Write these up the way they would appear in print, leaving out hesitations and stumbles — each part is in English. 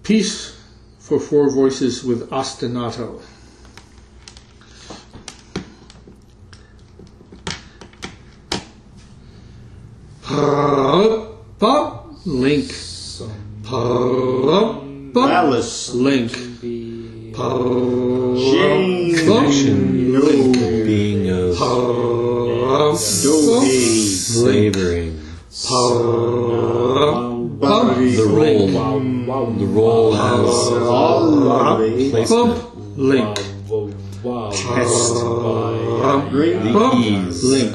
Piece for four voices with ostinato. Link. Alice. Link. Jane. Link. Being of flavoring. The roll has placement. Link. Test. The ease Link.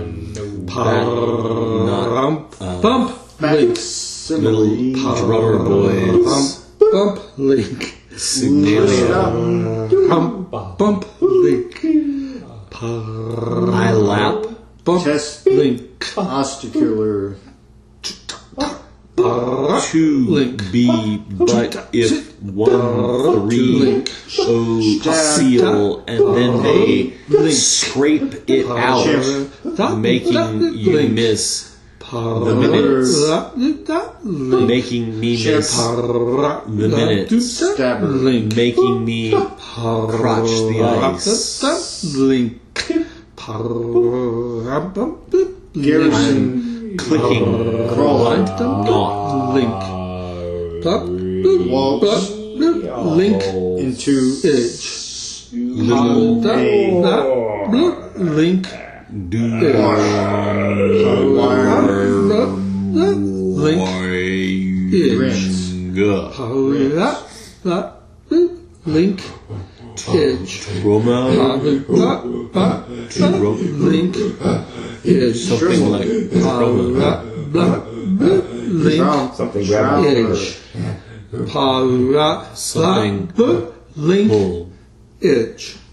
Bump. Link. Facsimile. drummer boys. Bump. Link. Signalia. Bump. Link. I lap. Bump. Test. Link. Osticular. To be, but if 1, 3, O seal, and then they scrape it out, making you miss the minutes, making me miss the minutes, Stabber. Link. making me crotch the ice. Link. Garrison. Clicking Crawling. not Link. Waltz. Link. Into Edge. little Link. do Link. rinse. Link. Edge. Roma, Link. Edge. something like Roma. Link. Something Edge. Something Link. pull. Edge.